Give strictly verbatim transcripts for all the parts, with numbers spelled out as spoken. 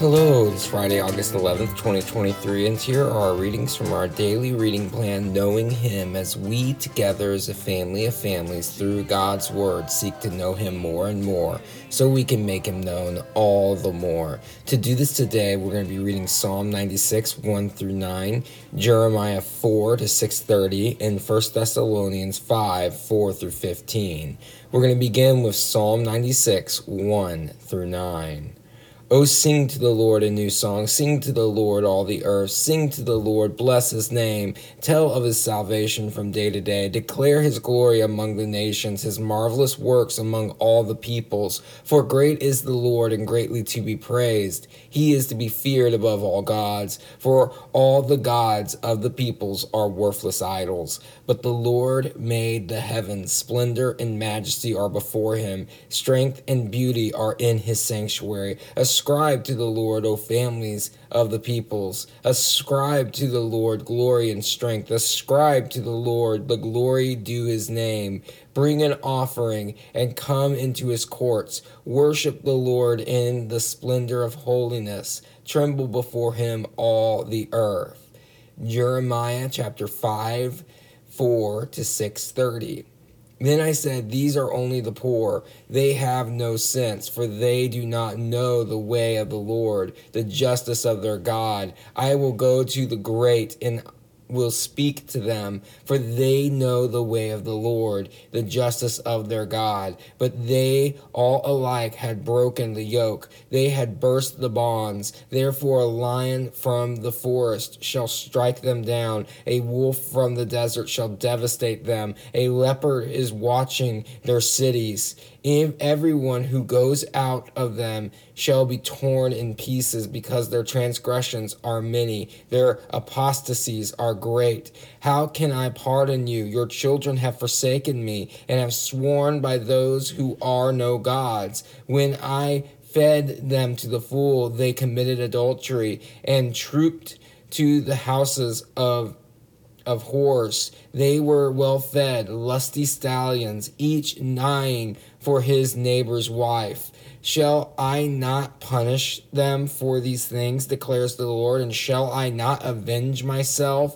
Hello, it's Friday, August eleventh, twenty twenty-three, and here are our readings from our daily reading plan, Knowing Him, as we together as a family of families through God's Word seek to know Him more and more, so we can make Him known all the more. To do this today, we're going to be reading Psalm ninety-six, one through nine, Jeremiah four to six thirty, and First Thessalonians five, four through fifteen. We're going to begin with Psalm ninety-six, one through nine. Oh, sing to the Lord a new song. Sing to the Lord, all the earth. Sing to the Lord, bless His name. Tell of His salvation from day to day. Declare His glory among the nations, His marvelous works among all the peoples. For great is the Lord and greatly to be praised. He is to be feared above all gods. For all the gods of the peoples are worthless idols. But the Lord made the heavens. Splendor and majesty are before Him. Strength and beauty are in His sanctuary. Ascribe to the Lord, O families of the peoples. Ascribe to the Lord glory and strength. Ascribe to the Lord the glory due His name. Bring an offering and come into His courts. Worship the Lord in the splendor of holiness. Tremble before Him, all the earth. Jeremiah chapter five, four to six thirty. Then I said, These are only the poor. They have no sense, for they do not know the way of the Lord, the justice of their God. I will go to the great and will speak to them, for they know the way of the Lord, the justice of their God. But they all alike had broken the yoke. They had burst the bonds. Therefore a lion from the forest shall strike them down. A wolf from the desert shall devastate them. A leopard is watching their cities. If everyone who goes out of them shall be torn in pieces, because their transgressions are many, their apostasies are great. How can I pardon you? Your children have forsaken me, and have sworn by those who are no gods. When I fed them to the full, they committed adultery, and trooped to the houses of of whores. They were well fed, lusty stallions, each neighing for his neighbor's wife. Shall I not punish them for these things, declares the Lord, and shall I not avenge myself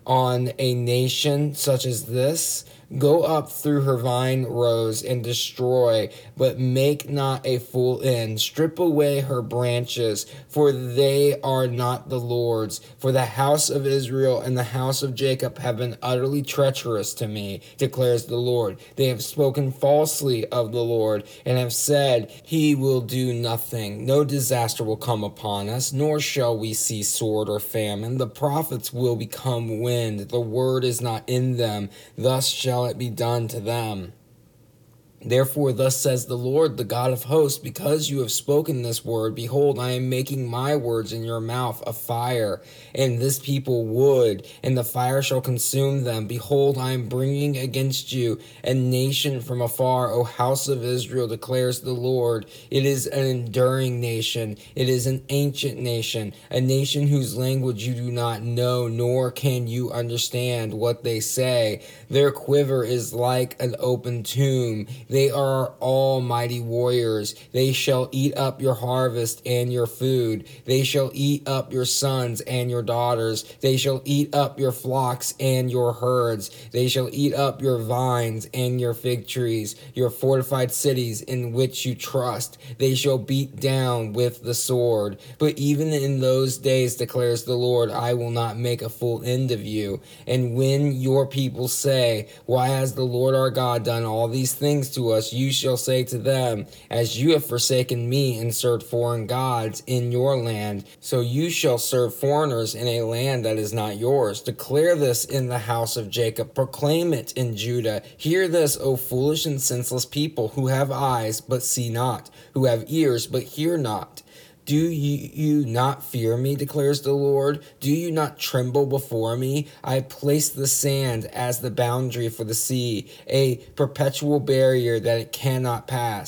on a nation such as this? Go up through her vine rows and destroy, but make not a full end. Strip away her branches, for they are not the Lord's. For the house of Israel and the house of Jacob have been utterly treacherous to me, declares the Lord. They have spoken falsely of the Lord, and have said, He will do nothing. No disaster will come upon us, nor shall we see sword or famine. The prophets will become wind. The word is not in them. Thus shall it be done to them. Therefore, thus says the Lord, the God of hosts, because you have spoken this word, behold, I am making my words in your mouth a fire, and this people wood, and the fire shall consume them. Behold, I am bringing against you a nation from afar, O house of Israel, declares the Lord. It is an enduring nation. It is an ancient nation, a nation whose language you do not know, nor can you understand what they say. Their quiver is like an open tomb. They are all mighty warriors. They shall eat up your harvest and your food. They shall eat up your sons and your daughters. They shall eat up your flocks and your herds. They shall eat up your vines and your fig trees, your fortified cities in which you trust. They shall beat down with the sword. But even in those days, declares the Lord, I will not make a full end of you. And when your people say, Why has the Lord our God done all these things to us, you shall say to them, As you have forsaken me and served foreign gods in your land, so you shall serve foreigners in a land that is not yours. Declare this in the house of Jacob. Proclaim it in Judah. Hear this, O foolish and senseless people, who have eyes but see not, who have ears but hear not. Do you, you not fear me, declares the Lord? Do you not tremble before me? I place the sand as the boundary for the sea, a perpetual barrier that it cannot pass.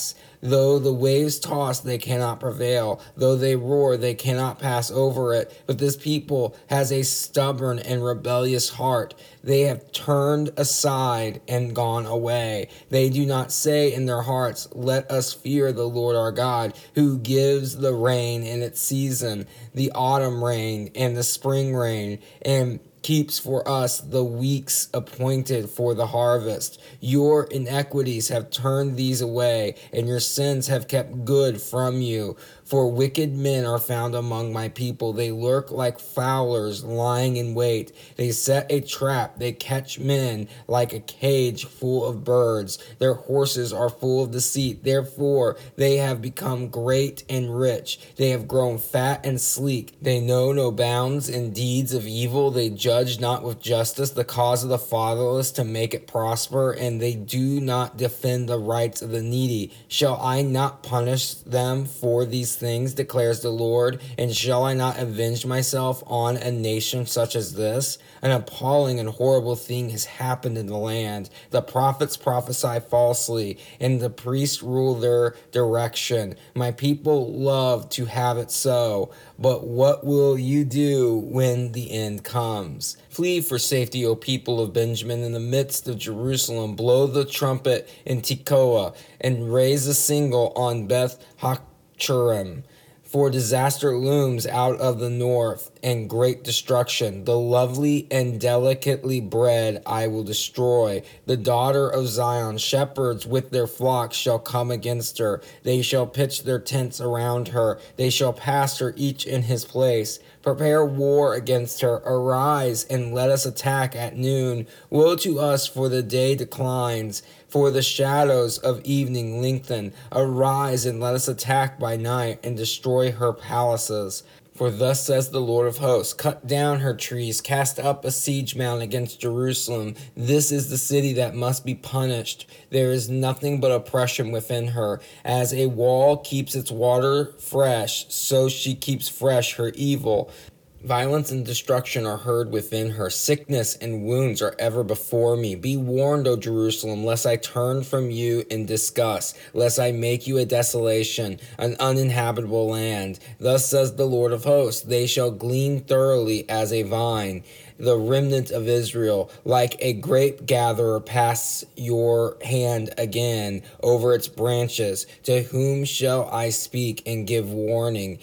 Though the waves toss, they cannot prevail. Though they roar, they cannot pass over it. But this people has a stubborn and rebellious heart. They have turned aside and gone away. They do not say in their hearts, let us fear the Lord our God, who gives the rain in its season, the autumn rain and the spring rain, and keeps for us the weeks appointed for the harvest. Your iniquities have turned these away, and your sins have kept good from you. For wicked men are found among my people. They lurk like fowlers lying in wait. They set a trap. They catch men like a cage full of birds. Their horses are full of deceit. Therefore, they have become great and rich. They have grown fat and sleek. They know no bounds in deeds of evil. They judge not with justice the cause of the fatherless to make it prosper, and they do not defend the rights of the needy. Shall I not punish them for these things, declares the Lord, and shall I not avenge myself on a nation such as this? An appalling and horrible thing has happened in the land. The prophets prophesy falsely, and the priests rule their direction. My people love to have it so, but what will you do when the end comes? Flee for safety, O people of Benjamin, in the midst of Jerusalem. Blow the trumpet in Tekoa, and raise a signal on Beth Hakcherem. For disaster looms out of the north, and great destruction. The lovely and delicately bred I will destroy. The daughter of Zion, shepherds with their flocks shall come against her. They shall pitch their tents around her. They shall pass her each in his place. Prepare war against her. Arise, and let us attack at noon. Woe to us, for the day declines, for the shadows of evening lengthen. Arise, and let us attack by night, and destroy her palaces. For thus says the Lord of hosts, cut down her trees, cast up a siege mound against Jerusalem. This is the city that must be punished. There is nothing but oppression within her. As a wall keeps its water fresh, so she keeps fresh her evil. Violence and destruction are heard within her. Sickness and wounds are ever before me. Be warned, O Jerusalem, lest I turn from you in disgust, lest I make you a desolation, an uninhabitable land. Thus says the Lord of hosts, they shall glean thoroughly as a vine. The remnant of Israel, like a grape gatherer, pass your hand again over its branches. To whom shall I speak and give warning,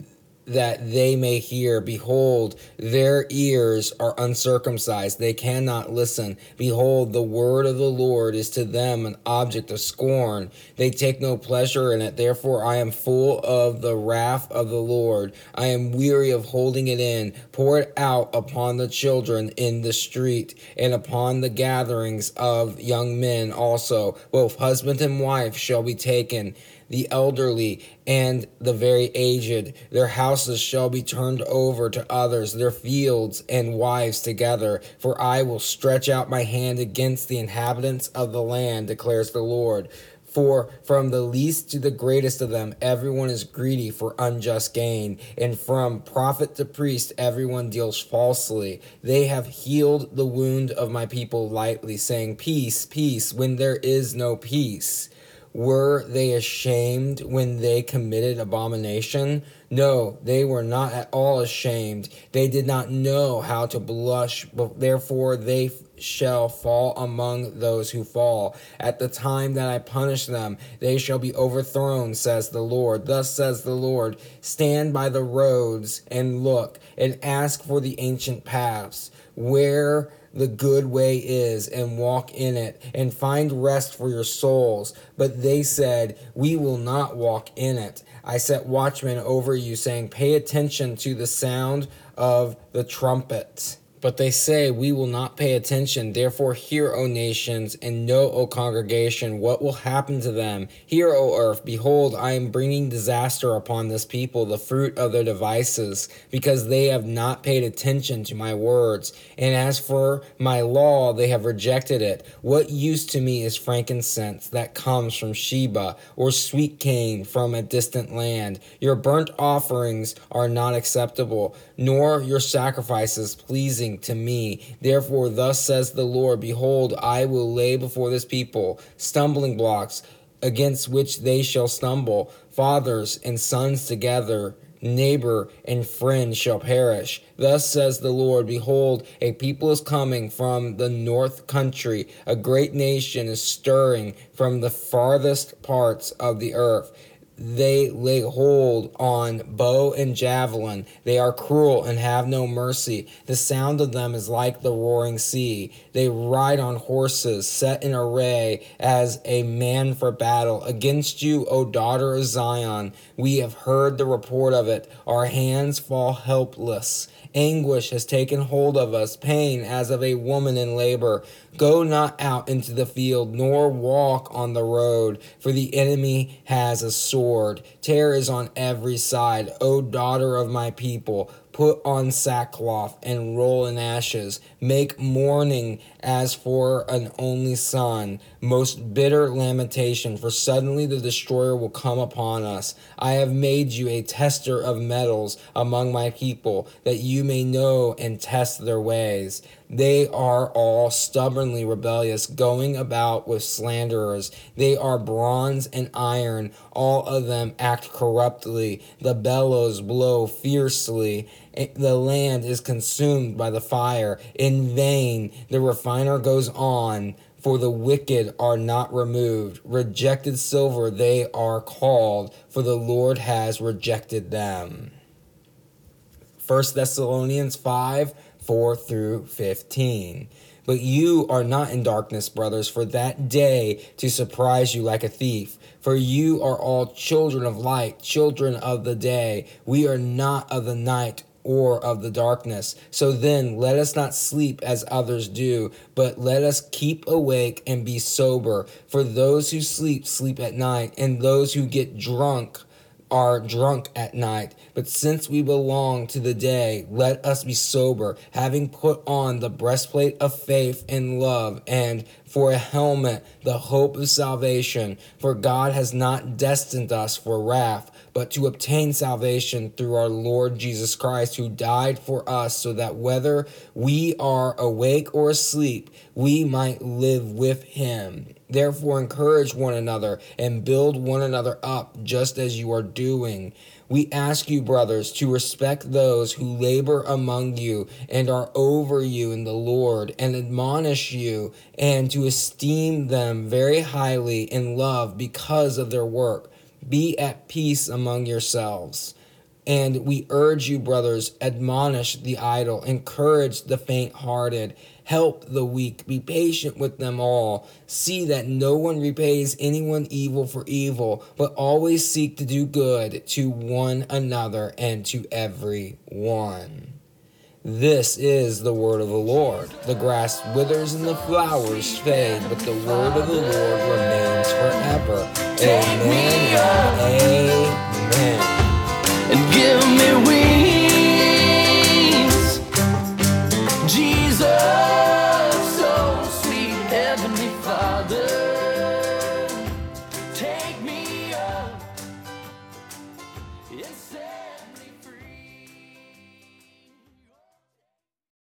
that they may hear? Behold, their ears are uncircumcised, they cannot listen. Behold, the word of the Lord is to them an object of scorn. They take no pleasure in it. Therefore I am full of the wrath of the Lord. I am weary of holding it in. Pour it out upon the children in the street, and upon the gatherings of young men also. Both husband and wife shall be taken, the elderly and the very aged. Their houses shall be turned over to others, their fields and wives together. For I will stretch out my hand against the inhabitants of the land, declares the Lord. For from the least to the greatest of them, everyone is greedy for unjust gain, and from prophet to priest, everyone deals falsely. They have healed the wound of my people lightly, saying, peace, peace, when there is no peace. Were they ashamed when they committed abomination? No, they were not at all ashamed. They did not know how to blush, but therefore they shall fall among those who fall. At the time that I punish them, they shall be overthrown, says the Lord. Thus says the Lord, stand by the roads and look, and ask for the ancient paths, where the good way is, and walk in it, and find rest for your souls. But they said, we will not walk in it. I set watchmen over you, saying, pay attention to the sound of the trumpet. But they say, we will not pay attention. Therefore hear, O nations, and know, O congregation, what will happen to them. Hear, O earth, behold, I am bringing disaster upon this people, the fruit of their devices, because they have not paid attention to my words. And as for my law, they have rejected it. What use to me is frankincense that comes from Sheba, or sweet cane from a distant land? Your burnt offerings are not acceptable, nor your sacrifices pleasing to me. Therefore thus says the Lord, behold, I will lay before this people stumbling blocks, against which they shall stumble. Fathers and sons together, neighbor and friend shall perish. Thus says the Lord, behold, a people is coming from the north country. A great nation is stirring from the farthest parts of the earth. They lay hold on bow and javelin. They are cruel and have no mercy. The sound of them is like the roaring sea. They ride on horses set in array as a man for battle. Against you, O daughter of Zion, we have heard the report of it. Our hands fall helpless. Anguish has taken hold of us, pain as of a woman in labor. Go not out into the field, nor walk on the road, for the enemy has a sword. Terror is on every side. O daughter of my people, put on sackcloth and roll in ashes. Make mourning as for an only son. Most bitter lamentation, for suddenly the destroyer will come upon us. I have made you a tester of metals among my people, that you may know and test their ways. They are all stubbornly rebellious, going about with slanderers. They are bronze and iron. All of them act corruptly. The bellows blow fiercely. The land is consumed by the fire. In vain the refiner goes on, for the wicked are not removed. Rejected silver they are called, for the Lord has rejected them. First Thessalonians five, four through fifteen. But you are not in darkness, brothers, for that day to surprise you like a thief. For you are all children of light, children of the day. We are not of the night or of the darkness. So then let us not sleep as others do, but let us keep awake and be sober. For those who sleep, sleep at night, and those who get drunk are drunk at night. But since we belong to the day, let us be sober, having put on the breastplate of faith and love, and for a helmet the hope of salvation. For God has not destined us for wrath, but to obtain salvation through our Lord Jesus Christ, who died for us, so that whether we are awake or asleep, we might live with him. Therefore encourage one another and build one another up, just as you are doing. We ask you, brothers, to respect those who labor among you and are over you in the Lord, and admonish you, and to esteem them very highly in love because of their work. Be at peace among yourselves. And we urge you, brothers, admonish the idle, encourage the faint-hearted, help the weak, be patient with them all. See that no one repays anyone evil for evil, but always seek to do good to one another and to every one. This is the word of the Lord. The grass withers and the flowers fade, but the word of the Lord remains forever. Amen and amen.